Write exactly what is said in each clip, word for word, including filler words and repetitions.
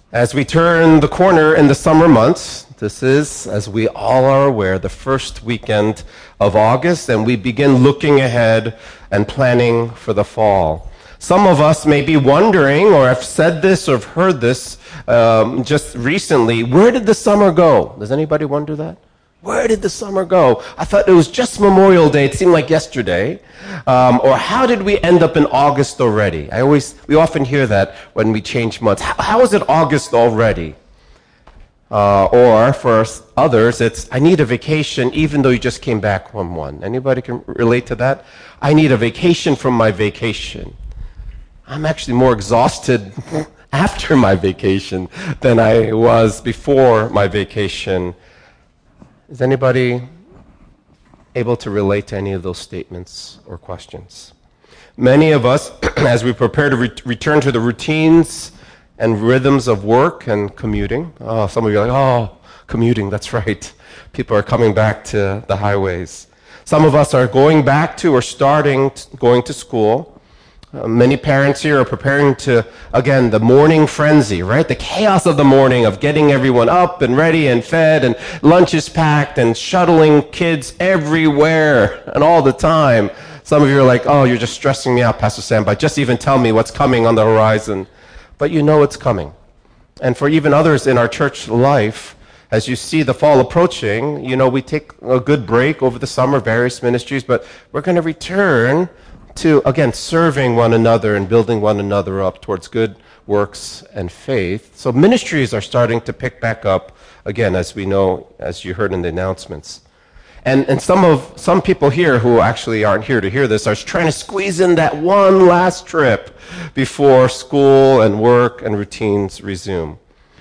As we turn the corner in the summer months, this is, as we all are aware, the first weekend of August, and we begin looking ahead and planning for the fall. Some of us may be wondering, or have said this or have heard this um, just recently, where did the summer go? Does anybody wonder that? Where did the summer go? I thought it was just Memorial Day. It seemed like yesterday. Um, or how did we end up in August already? I always, we often hear that when we change months. How, how is it August already? Uh, or for others, it's, I need a vacation even though you just came back from one. Anybody can relate to that? I need a vacation from my vacation. I'm actually more exhausted after my vacation than I was before my vacation. Is anybody able to relate to any of those statements or questions? Many of us, as we prepare to re- return to the routines and rhythms of work and commuting, oh, some of you are like, oh, commuting, that's right. People are coming back to the highways. Some of us are going back to or starting t- going to school. Uh, many parents here are preparing to, again, the morning frenzy, right? The chaos of the morning of getting everyone up and ready and fed and lunch is packed and shuttling kids everywhere and all the time. Some of you are like, oh, you're just stressing me out, Pastor Sam, by just even tell me what's coming on the horizon. But you know it's coming. And for even others in our church life, as you see the fall approaching, you know, we take a good break over the summer, various ministries, but we're going to return to, again, serving one another and building one another up towards good works and faith. So ministries are starting to pick back up, again, as we know, as you heard in the announcements. And and some of some people here who actually aren't here to hear this are trying to squeeze in that one last trip before school and work and routines resume.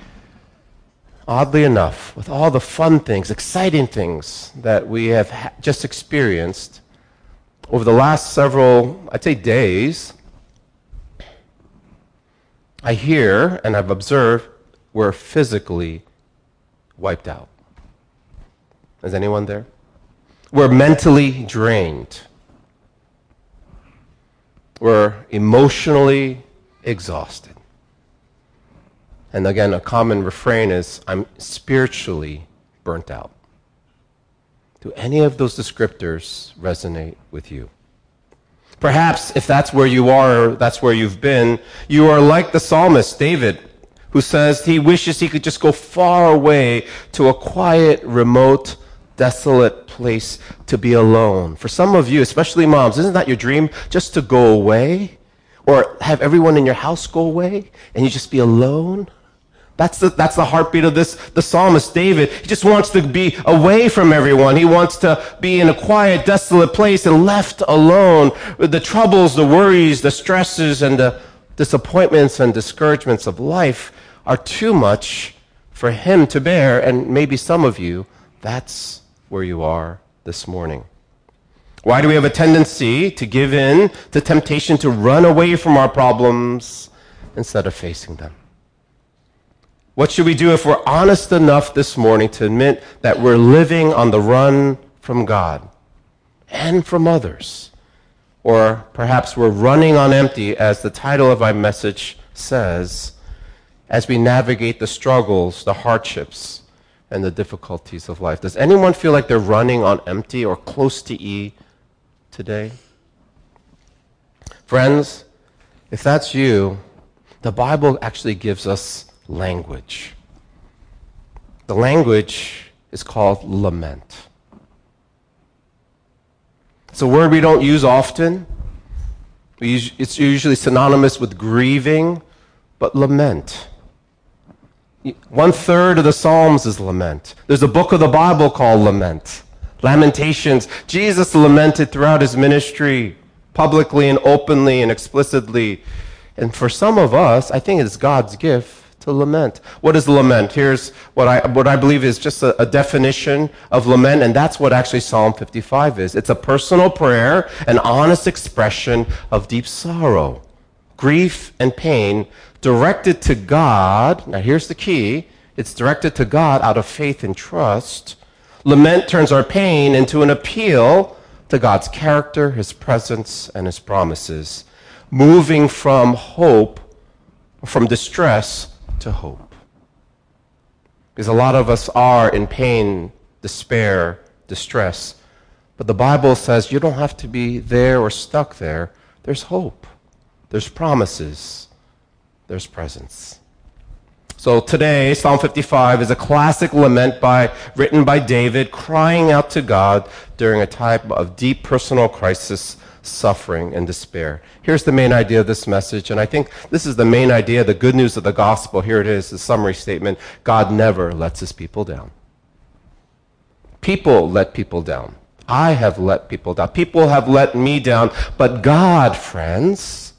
Oddly enough, with all the fun things, exciting things that we have ha- just experienced, over the last several, I'd say, days, I hear and I've observed we're physically wiped out. Is anyone there? We're mentally drained. We're emotionally exhausted. And again, a common refrain is, I'm spiritually burnt out. Do any of those descriptors resonate with you? Perhaps if that's where you are, or that's where you've been, you are like the psalmist David, who says he wishes he could just go far away to a quiet, remote, desolate place to be alone. For some of you, especially moms, isn't that your dream? Just to go away? Or have everyone in your house go away and you just be alone? That's the, that's the heartbeat of this, the psalmist David. He just wants to be away from everyone. He wants to be in a quiet, desolate place and left alone with the troubles, the worries, the stresses, and the disappointments and discouragements of life are too much for him to bear. And maybe some of you, that's where you are this morning. Why do we have a tendency to give in to temptation to run away from our problems instead of facing them? What should we do if we're honest enough this morning to admit that we're living on the run from God and from others? Or perhaps we're running on empty, as the title of my message says, as we navigate the struggles, the hardships, and the difficulties of life. Does anyone feel like they're running on empty or close to E today? Friends, if that's you, the Bible actually gives us language. The language is called lament. It's a word we don't use often. We use, it's usually synonymous with grieving, but lament. One third of the Psalms is lament. There's a book of the Bible called Lament, Lamentations. Jesus lamented throughout his ministry, publicly and openly and explicitly. And for some of us, I think it's God's gift to lament. What is lament? Here's what I what I believe is just a, a definition of lament, and that's what actually Psalm fifty-five is. It's a personal prayer, an honest expression of deep sorrow, grief, and pain directed to God. Now here's the key. It's directed to God out of faith and trust. Lament turns our pain into an appeal to God's character, his presence, and his promises, moving from hope, from distress to hope. Because a lot of us are in pain, despair, distress. But the Bible says you don't have to be there or stuck there. There's hope. There's promises. There's presence. So today, Psalm fifty-five is a classic lament by, written by David, crying out to God during a time of deep personal crisis, suffering, and despair. Here's the main idea of this message, and I think this is the main idea, the good news of the gospel. Here it is, the summary statement. God never lets his people down. People let people down. I have let people down. People have let me down. But God, friends,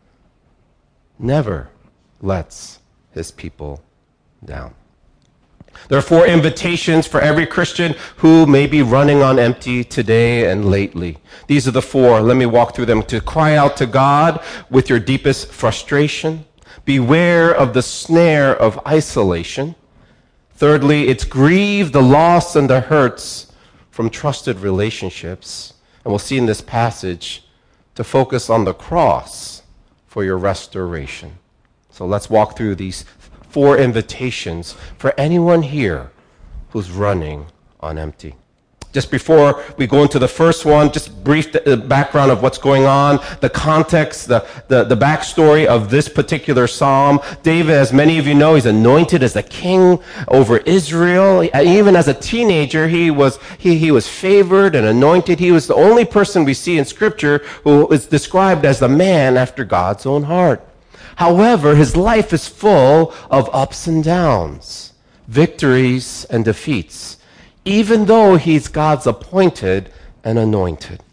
never lets his people down. There are four invitations for every Christian who may be running on empty today and lately. These are the four. Let me walk through them. To cry out to God with your deepest frustration. Beware of the snare of isolation. Thirdly, it's grieve the loss and the hurts from trusted relationships. And we'll see in this passage to focus on the cross for your restoration. So let's walk through these four invitations for anyone here who's running on empty. Just before we go into the first one, just brief the background of what's going on, the context, the, the, the backstory of this particular psalm. David, as many of you know, he's anointed as the king over Israel. Even as a teenager, he was, he, he was favored and anointed. He was the only person we see in Scripture who is described as the man after God's own heart. However, his life is full of ups and downs, victories and defeats, even though he's God's appointed and anointed.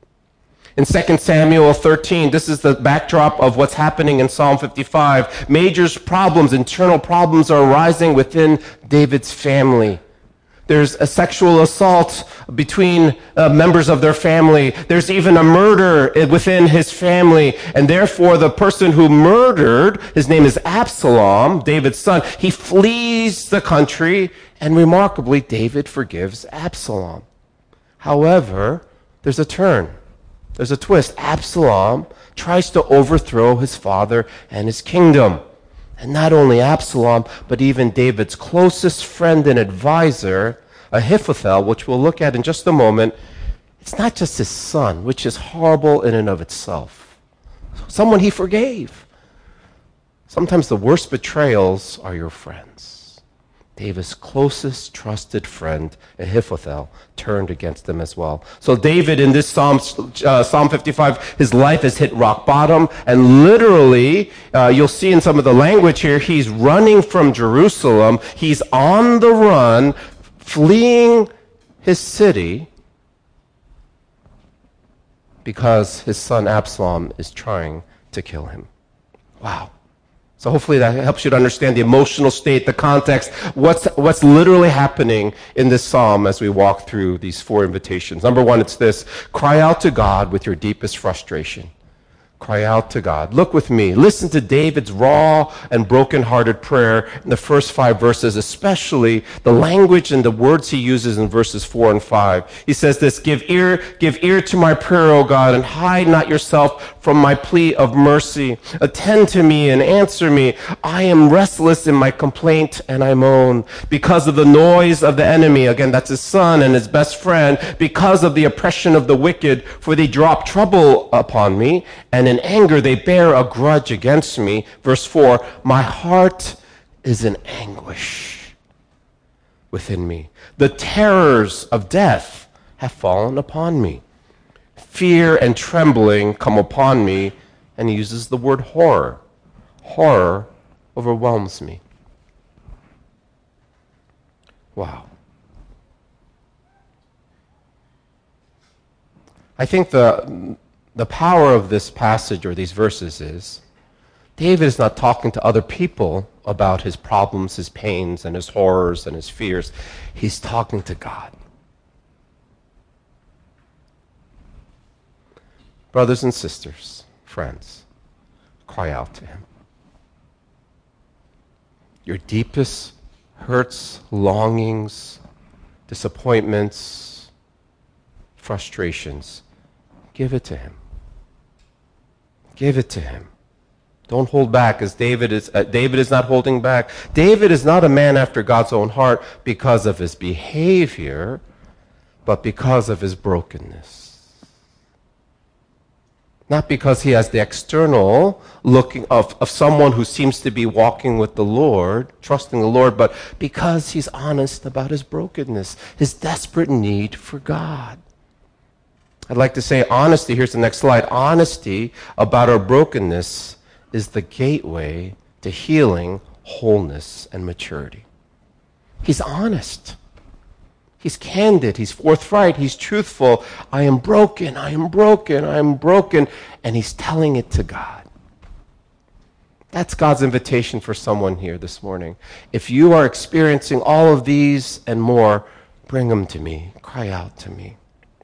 In Second Samuel thirteen, this is the backdrop of what's happening in Psalm fifty-five. Major problems, internal problems are arising within David's family. There's a sexual assault between uh, members of their family. There's even a murder within his family. And therefore, the person who murdered, his name is Absalom, David's son, he flees the country. And remarkably, David forgives Absalom. However, there's a turn. There's a twist. Absalom tries to overthrow his father and his kingdom. And not only Absalom, but even David's closest friend and advisor, Ahithophel, which we'll look at in just a moment. It's not just his son, which is horrible in and of itself. Someone he forgave. Sometimes the worst betrayals are your friends. David's closest trusted friend, Ahithophel, turned against him as well. So David, in this Psalm, uh, Psalm fifty-five, his life has hit rock bottom, and literally, uh, you'll see in some of the language here, he's running from Jerusalem. He's on the run, fleeing his city, because his son Absalom is trying to kill him. Wow. So hopefully that helps you to understand the emotional state, the context, what's, what's literally happening in this psalm as we walk through these four invitations. Number one, it's this: cry out to God with your deepest frustration. Cry out to God. Look with me. Listen to David's raw and brokenhearted prayer in the first five verses, especially the language and the words he uses in verses four and five. He says this: Give ear, give ear to my prayer, O God, and hide not yourself from my plea of mercy. Attend to me and answer me. I am restless in my complaint and I moan because of the noise of the enemy. Again, that's his son and his best friend. Because of the oppression of the wicked, for they drop trouble upon me, and in anger they bear a grudge against me. Verse four, my heart is in anguish within me. The terrors of death have fallen upon me. Fear and trembling come upon me, and he uses the word horror. Horror overwhelms me. Wow. I think the The power of this passage or these verses is David is not talking to other people about his problems, his pains, and his horrors and his fears. He's talking to God. Brothers and sisters, friends, cry out to him. Your deepest hurts, longings, disappointments, frustrations, give it to him. Give it to him. Don't hold back, as David is, uh, David is not holding back. David is not a man after God's own heart because of his behavior, but because of his brokenness. Not because he has the external looking of, of someone who seems to be walking with the Lord, trusting the Lord, but because he's honest about his brokenness, his desperate need for God. I'd like to say honesty, here's the next slide, honesty about our brokenness is the gateway to healing, wholeness, and maturity. He's honest. He's candid. He's forthright. He's truthful. I am broken. I am broken. I am broken. And he's telling it to God. That's God's invitation for someone here this morning. If you are experiencing all of these and more, bring them to me. Cry out to me.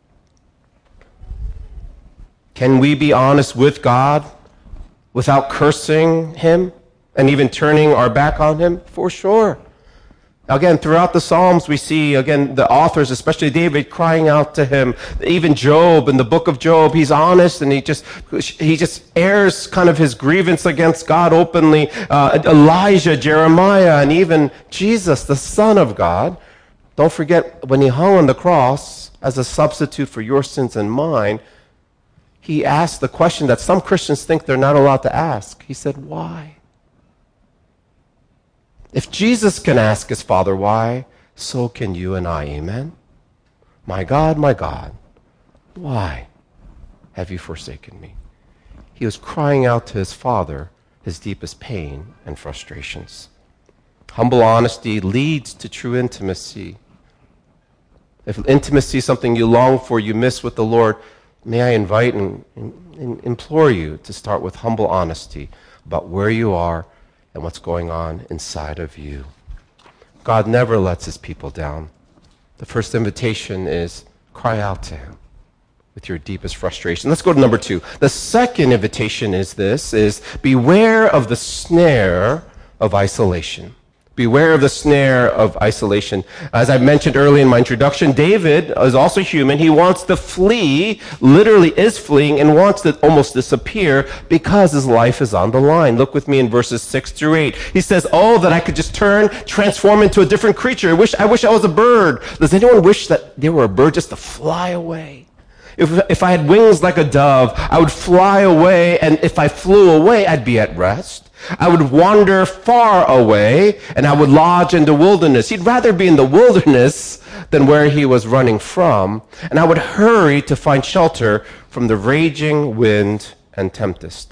Can we be honest with God without cursing him and even turning our back on him? For sure. Again, throughout the Psalms, we see, again, the authors, especially David, crying out to him. Even Job, in the book of Job, he's honest and he just he just airs kind of his grievance against God openly. Uh, Elijah, Jeremiah, and even Jesus, the Son of God. Don't forget, when he hung on the cross as a substitute for your sins and mine, he asked the question that some Christians think they're not allowed to ask. He said, why? If Jesus can ask his Father why, so can you and I. Amen? My God, my God, why have you forsaken me? He was crying out to his Father his deepest pain and frustrations. Humble honesty leads to true intimacy. If intimacy is something you long for, you miss with the Lord, may I invite and, and implore you to start with humble honesty about where you are and what's going on inside of you. God never lets his people down. The first invitation is cry out to him with your deepest frustration. Let's go to number two. The second invitation is this, is beware of the snare of isolation. Beware of the snare of isolation. As I mentioned earlier in my introduction, David is also human. He wants to flee, literally is fleeing, and wants to almost disappear because his life is on the line. Look with me in verses six through eight. He says, oh, that I could just turn, transform into a different creature. I wish I, wish I was a bird. Does anyone wish that they were a bird just to fly away? If, if I had wings like a dove, I would fly away, and if I flew away, I'd be at rest. I would wander far away, and I would lodge in the wilderness. He'd rather be in the wilderness than where he was running from, and I would hurry to find shelter from the raging wind and tempest.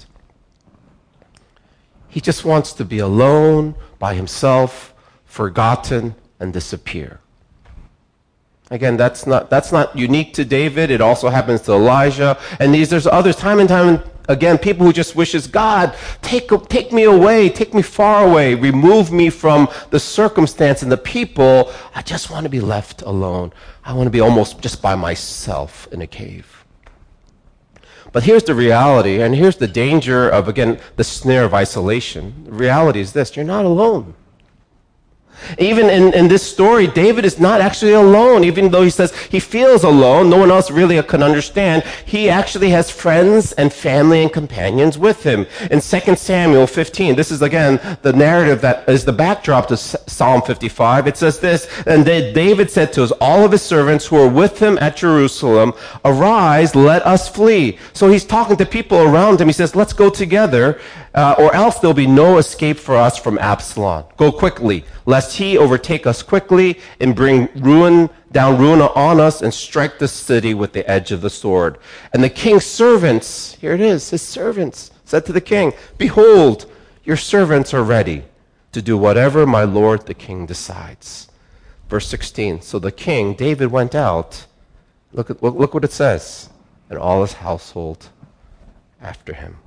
He just wants to be alone, by himself, forgotten, and disappear. Again, that's not that's not unique to David. It also happens to Elijah. And these there's others, time and time again, people who just wishes, God, take, take me away, take me far away, remove me from the circumstance and the people. I just want to be left alone. I want to be almost just by myself in a cave. But here's the reality, and here's the danger of, again, the snare of isolation. The reality is this, you're not alone. Even in, in this story, David is not actually alone. Even though he says he feels alone, no one else really can understand. He actually has friends and family and companions with him. In Second Samuel fifteen, this is again the narrative that is the backdrop to Psalm fifty-five. It says this, and David said to all of his servants who were with him at Jerusalem, arise, let us flee. So he's talking to people around him. He says, let's go together, uh, or else there'll be no escape for us from Absalom. Go quickly, lest he overtake us quickly and bring ruin down ruin on us and strike the city with the edge of the sword. And the king's servants, here it is, his servants said to the king, behold, your servants are ready to do whatever my lord the king decides. Verse sixteen, so the king, David, went out. Look at look what it says, and all his household after him.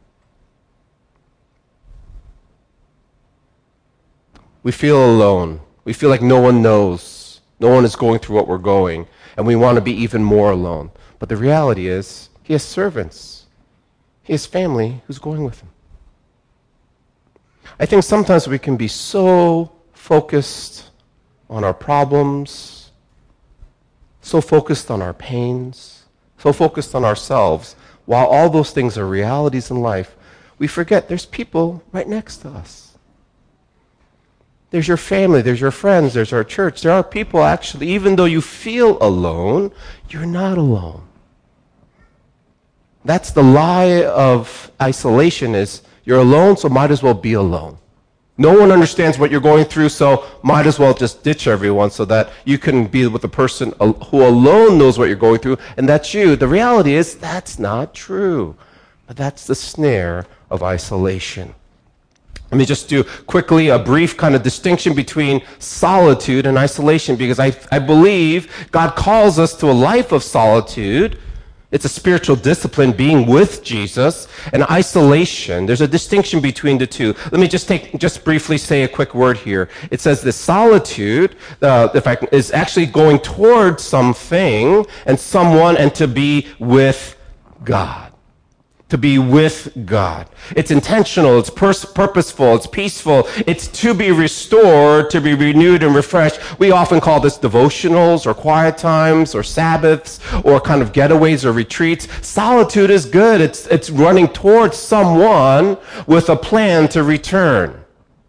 We feel alone. We feel like no one knows. No one is going through what we're going. And we want to be even more alone. But the reality is, he has servants. He has family who's going with him. I think sometimes we can be so focused on our problems, so focused on our pains, so focused on ourselves, while all those things are realities in life, we forget there's people right next to us. There's your family, there's your friends, there's our church. There are people actually, even though you feel alone, you're not alone. That's the lie of isolation, is you're alone, so might as well be alone. No one understands what you're going through, so might as well just ditch everyone so that you can be with the person who alone knows what you're going through, and that's you. The reality is that's not true. But that's the snare of isolation. Let me just do quickly a brief kind of distinction between solitude and isolation, because I, I believe God calls us to a life of solitude. It's a spiritual discipline, being with Jesus, and isolation. There's a distinction between the two. Let me just take, just briefly say a quick word here. It says this solitude, uh, in fact, is actually going towards something and someone and to be with God. To be with God. It's intentional, it's pers- purposeful, it's peaceful, it's to be restored, to be renewed and refreshed. We often call this devotionals or quiet times or Sabbaths or kind of getaways or retreats. Solitude is good. It's, it's running towards someone with a plan to return.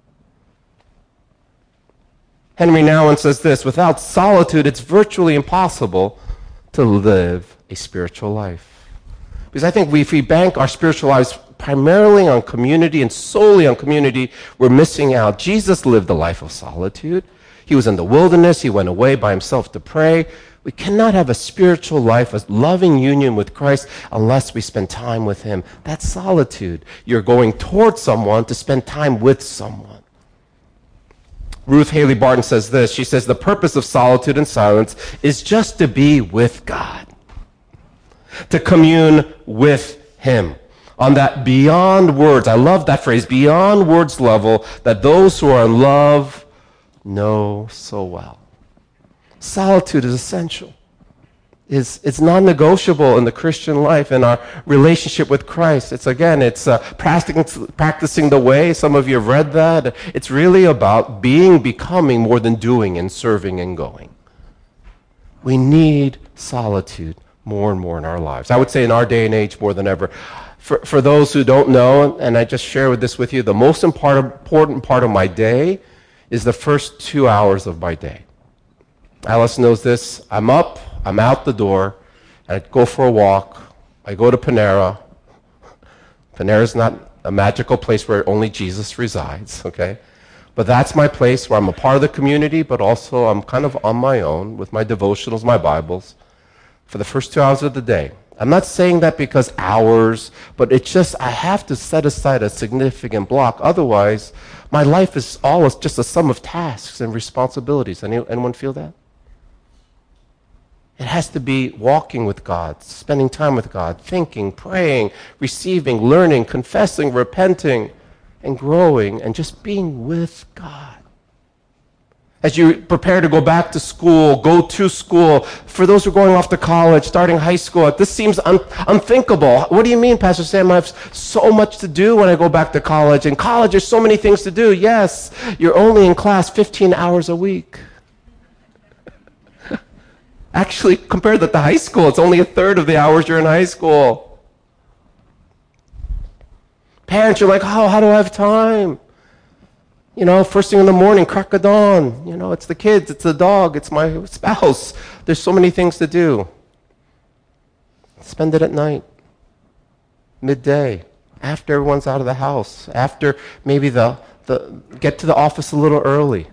Henry Nouwen says this: without solitude, it's virtually impossible to live a spiritual life. Because I think we, if we bank our spiritual lives primarily on community and solely on community, we're missing out. Jesus lived a life of solitude. He was in the wilderness. He went away by himself to pray. We cannot have a spiritual life, a loving union with Christ, unless we spend time with him. That's solitude. You're going towards someone to spend time with someone. Ruth Haley Barton says this. She says, the purpose of solitude and silence is just to be with God, to commune with him on that beyond words. I love that phrase, beyond words level that those who are in love know so well. Solitude is essential. It's, it's non-negotiable in the Christian life, in our relationship with Christ. It's, again, it's uh, practicing, practicing the way. Some of you have read that. It's really about being, becoming more than doing and serving and going. We need solitude more and more in our lives. I would say in our day and age more than ever. For, for those who don't know, and I just share this with you, the most important part of my day is the first two hours of my day. Alice knows this. I'm up, I'm out the door, and I go for a walk. I go to Panera. Panera is not a magical place where only Jesus resides, okay? But that's my place where I'm a part of the community, but also I'm kind of on my own with my devotionals, my Bibles, for the first two hours of the day. I'm not saying that because hours, but it's just I have to set aside a significant block. Otherwise, my life is all just a sum of tasks and responsibilities. Any, anyone feel that? It has to be walking with God, spending time with God, thinking, praying, receiving, learning, confessing, repenting, and growing, and just being with God. As you prepare to go back to school, go to school, for those who are going off to college, starting high school, this seems un- unthinkable. What do you mean, Pastor Sam? I have so much to do when I go back to college. In college, there's so many things to do. Yes, you're only in class fifteen hours a week. Actually, compared to the high school, it's only a third of the hours you're in high school. Parents, you're like, oh, how do I have time? You know, first thing in the morning, crack of dawn. You know, it's the kids, it's the dog, it's my spouse. There's so many things to do. Spend it at night, midday, after everyone's out of the house, after maybe the, the get to the office a little early.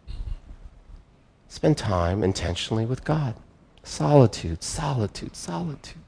Spend time intentionally with God. Solitude, solitude, solitude.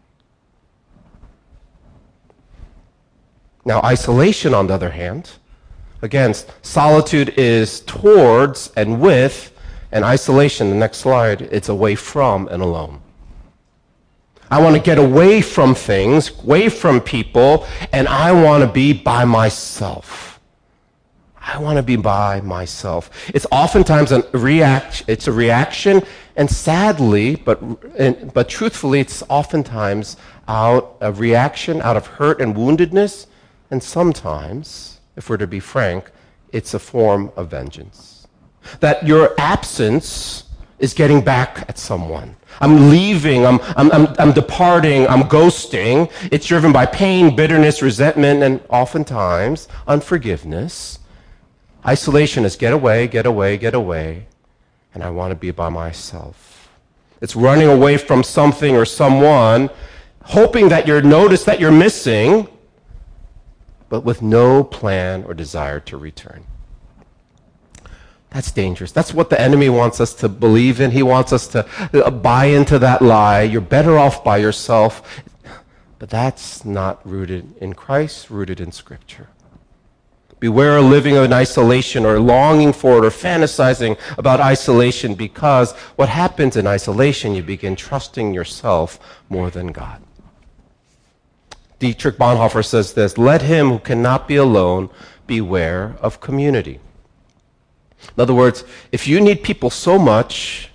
Now, isolation, on the other hand, again, solitude is towards and with, and isolation, the next slide, it's away from and alone. I want to get away from things, away from people, and I want to be by myself. I want to be by myself. It's oftentimes a react. It's a reaction, and sadly, but and, but truthfully, it's oftentimes out a reaction out of hurt and woundedness, and sometimes, if we're to be frank, it's a form of vengeance. That your absence is getting back at someone. I'm leaving, I'm, I'm, I'm, I'm departing, I'm ghosting. It's driven by pain, bitterness, resentment, and oftentimes unforgiveness. Isolation is get away, get away, get away, and I want to be by myself. It's running away from something or someone, hoping that you're noticed that you're missing, but with no plan or desire to return. That's dangerous. That's what the enemy wants us to believe in. He wants us to buy into that lie. You're better off by yourself. But that's not rooted in Christ, rooted in Scripture. Beware of living in isolation or longing for it or fantasizing about isolation, because what happens in isolation, you begin trusting yourself more than God. Dietrich Bonhoeffer says this, "Let him who cannot be alone beware of community." In other words, if you need people so much,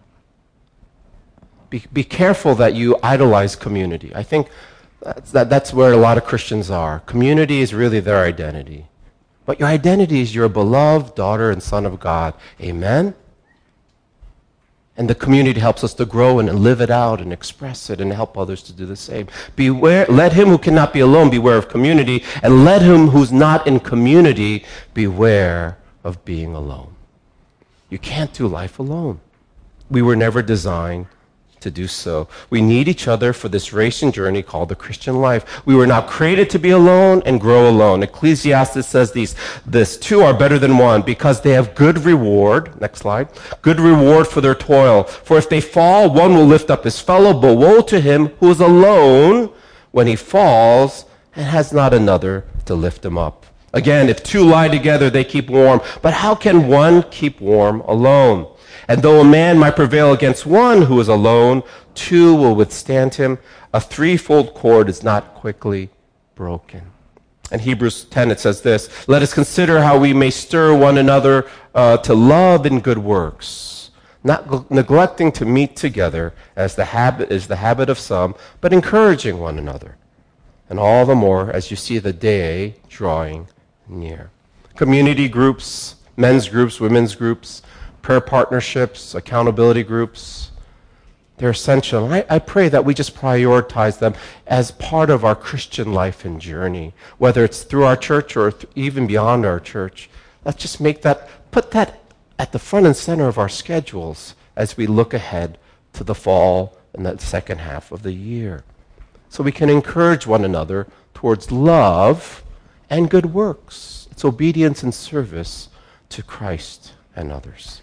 be, be careful that you idolize community. I think that's, that, that's where a lot of Christians are. Community is really their identity. But your identity is you're a beloved daughter and son of God. Amen? And the community helps us to grow and live it out and express it and help others to do the same. Beware, let him who cannot be alone beware of community, and let him who's not in community beware of being alone. You can't do life alone. We were never designed to do so. We need each other for this race and journey called the Christian life. We were not created to be alone and grow alone. Ecclesiastes says these, this, two are better than one because they have good reward. Next slide. Good reward for their toil. For if they fall, one will lift up his fellow, but woe to him who is alone when he falls and has not another to lift him up. Again, if two lie together, they keep warm. But how can one keep warm alone? And though a man might prevail against one who is alone, two will withstand him. A threefold cord is not quickly broken. In Hebrews ten, it says this, "Let us consider how we may stir one another uh, to love and good works, not g- neglecting to meet together as the habit is the habit of some, but encouraging one another. And all the more as you see the day drawing near." Community groups, men's groups, women's groups, prayer partnerships, accountability groups, they're essential. And I, I pray that we just prioritize them as part of our Christian life and journey, whether it's through our church or th- even beyond our church. Let's just make that, put that at the front and center of our schedules as we look ahead to the fall and the second half of the year. So we can encourage one another towards love and good works. It's obedience and service to Christ and others.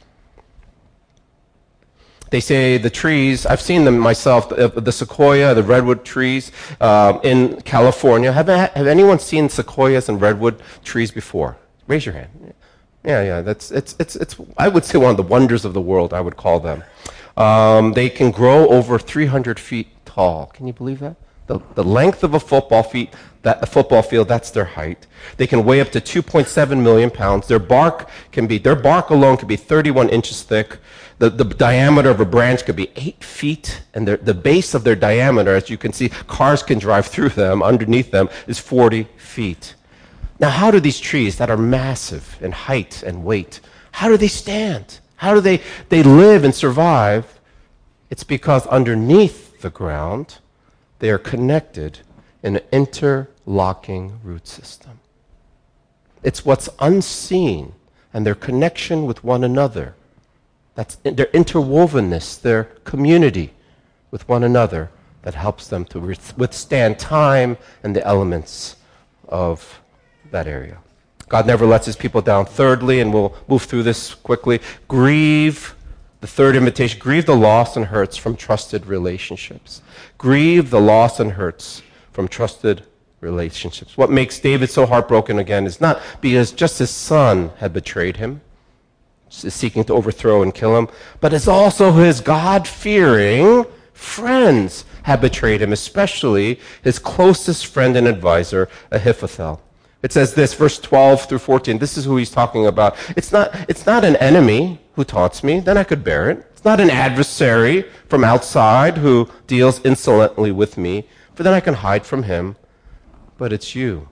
They say the trees, I've seen them myself, the, the sequoia, the redwood trees um, in California. Have, have anyone seen sequoias and redwood trees before? Raise your hand. Yeah, yeah, that's, it's, it's, it's, I would say one of the wonders of the world, I would call them. Um, they can grow over three hundred feet tall. Can you believe that? The, the length of a football feet, that a football field, that's their height. They can weigh up to two point seven million pounds. Their bark can be, their bark alone can be thirty-one inches thick. The, the diameter of a branch could be eight feet, and their, the base of their diameter, as you can see, cars can drive through them, underneath them, is forty feet. Now, how do these trees that are massive in height and weight, how do they stand? How do they, they live and survive? It's because underneath the ground, they are connected in an interlocking root system. It's what's unseen and their connection with one another. That's their interwovenness, their community with one another that helps them to withstand time and the elements of that area. God never lets his people down. Thirdly, and we'll move through this quickly, grieve. The third invitation, grieve the loss and hurts from trusted relationships. Grieve the loss and hurts from trusted relationships. What makes David so heartbroken again is not because just his son had betrayed him, seeking to overthrow and kill him, but it's also his God-fearing friends had betrayed him, especially his closest friend and advisor, Ahithophel. It says this, verse twelve through fourteen. This is who he's talking about. It's not, it's not an enemy who taunts me, then I could bear it. It's not an adversary from outside who deals insolently with me, for then I can hide from him. But it's you,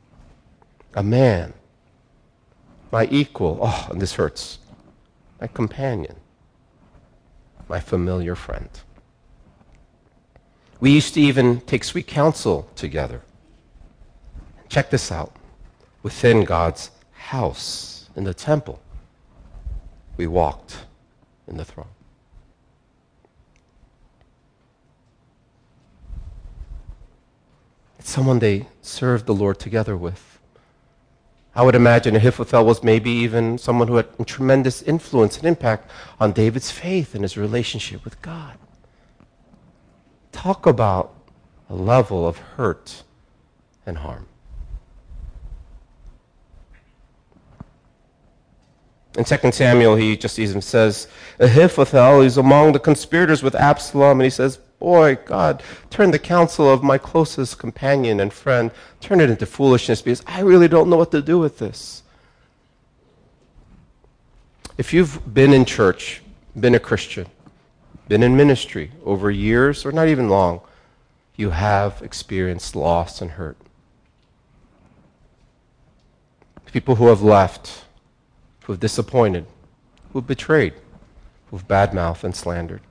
a man, my equal. Oh, and this hurts. My companion. my familiar friend. We used to even take sweet counsel together. Check this out. Within God's house, in the temple, we walked in the throne. It's someone they served the Lord together with. I would imagine Ahithophel was maybe even someone who had tremendous influence and impact on David's faith and his relationship with God. Talk about a level of hurt and harm. In Second Samuel, he just even says, Ahithophel is among the conspirators with Absalom, and he says, boy, God, turn the counsel of my closest companion and friend, turn it into foolishness, because I really don't know what to do with this. If you've been in church, been a Christian, been in ministry over years or not even long, you have experienced loss and hurt. People who have left, who have disappointed, who have betrayed, who have badmouthed and slandered.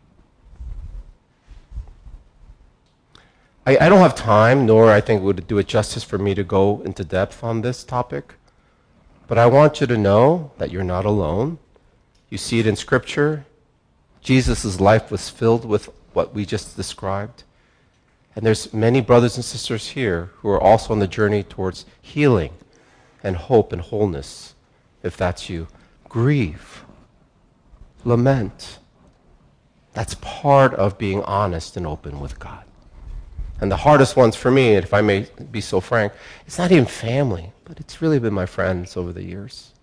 I, I don't have time, nor I think it would do it justice for me to go into depth on this topic, but I want you to know that you're not alone. You see it in Scripture. Jesus' life was filled with what we just described. And there's many brothers and sisters here who are also on the journey towards healing and hope and wholeness. If that's you, grieve, lament. That's part of being honest and open with God. And the hardest ones for me, if I may be so frank, it's not even family, but it's really been my friends over the years.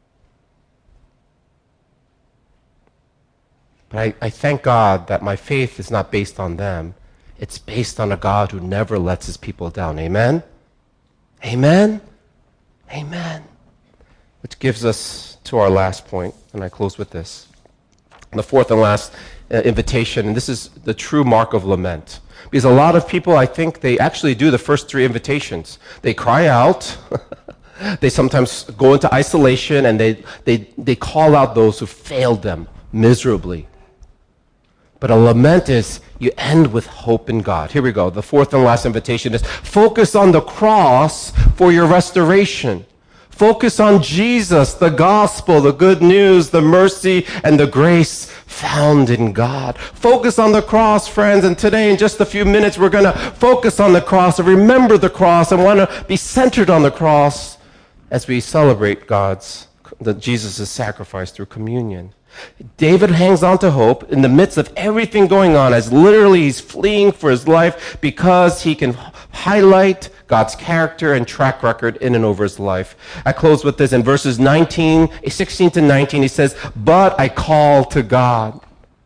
But I, I thank God that my faith is not based on them. It's based on a God who never lets his people down. Amen? Amen? Amen. Which gives us to our last point, and I close with this. The fourth and last uh, invitation, and this is the true mark of lament. Because a lot of people, I think, they actually do the first three invitations. They cry out. They sometimes go into isolation, and they, they, they call out those who failed them miserably. But a lament is you end with hope in God. Here we go. The fourth and last invitation is focus on the cross for your restoration. Focus on Jesus, the gospel, the good news, the mercy, and the grace found in God. Focus on the cross, friends. And today, in just a few minutes, we're going to focus on the cross and remember the cross and want to be centered on the cross as we celebrate God's, the Jesus' sacrifice through communion. David hangs on to hope in the midst of everything going on, as literally he's fleeing for his life because he can highlight God's character and track record in and over his life. I close with this in verses nineteen, sixteen to nineteen. He says, but I call to God.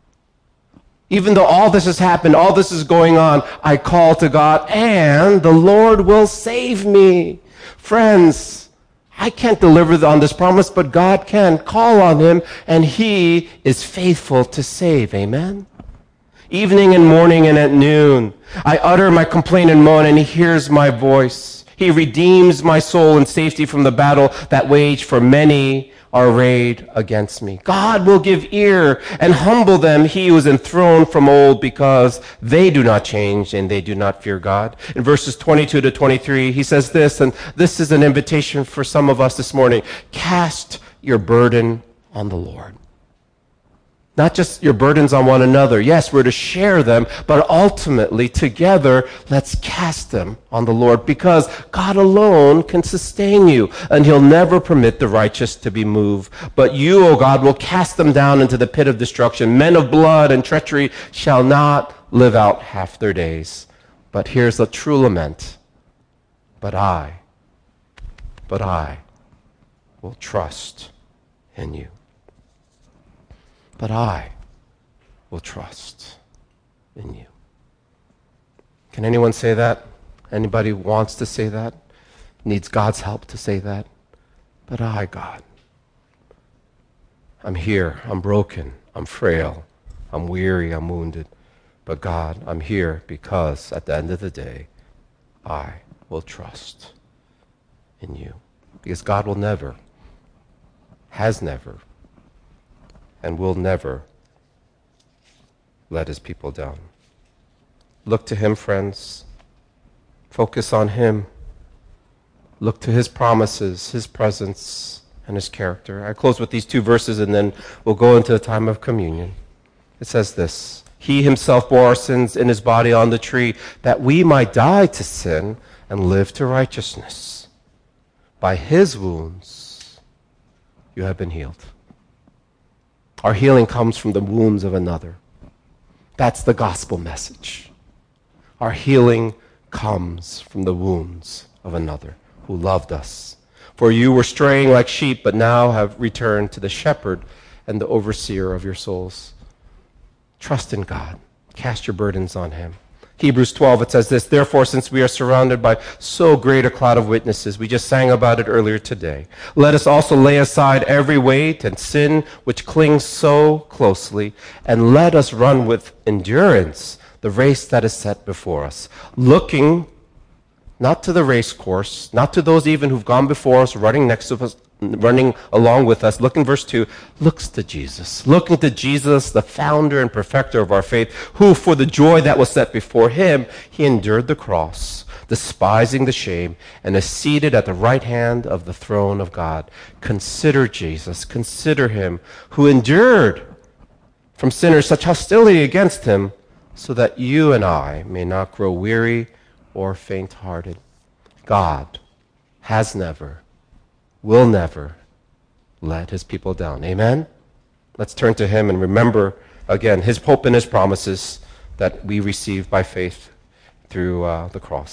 Even though all this has happened, all this is going on, I call to God, and the Lord will save me. Friends, I can't deliver on this promise, but God can. Call on him, and he is faithful to save. Amen? Evening and morning and at noon, I utter my complaint and moan, and he hears my voice. He redeems my soul in safety from the battle that wage for many are arrayed against me. God will give ear and humble them, he who is enthroned from old, because they do not change and they do not fear God. In verses twenty-two to twenty-three, he says this, and this is an invitation for some of us this morning. Cast your burden on the Lord. Not just your burdens on one another. Yes, we're to share them, but ultimately, together, let's cast them on the Lord, because God alone can sustain you, and he'll never permit the righteous to be moved. But you, O God, will cast them down into the pit of destruction. Men of blood and treachery shall not live out half their days. But here's the true lament. But I, but I will trust in you. But I will trust in you. Can anyone say that? Anybody wants to say that? Needs God's help to say that? But I, God, I'm here. I'm broken. I'm frail. I'm weary. I'm wounded. But God, I'm here because at the end of the day, I will trust in you. Because God will never, has never, and will never let his people down. Look to him, friends. Focus on him. Look to his promises, his presence, and his character. I close with these two verses and then we'll go into a time of communion. It says this: He himself bore our sins in his body on the tree, that we might die to sin and live to righteousness. By his wounds you have been healed. Our healing comes from the wounds of another. That's the gospel message. Our healing comes from the wounds of another who loved us. For you were straying like sheep, but now have returned to the shepherd and the overseer of your souls. Trust in God. Cast your burdens on him. Hebrews twelve, it says this: Therefore, since we are surrounded by so great a cloud of witnesses, we just sang about it earlier today, let us also lay aside every weight and sin which clings so closely, and let us run with endurance the race that is set before us, looking not to the race course, not to those even who've gone before us, running next to us, running along with us. Look in verse two, looks to Jesus. Looking to Jesus, the founder and perfecter of our faith, who for the joy that was set before him, he endured the cross, despising the shame, and is seated at the right hand of the throne of God. Consider Jesus, consider him who endured from sinners such hostility against him, so that you and I may not grow weary or faint-hearted. God has never, will never let his people down. Amen? Let's turn to him and remember, again, his hope and his promises that we receive by faith through uh, the cross.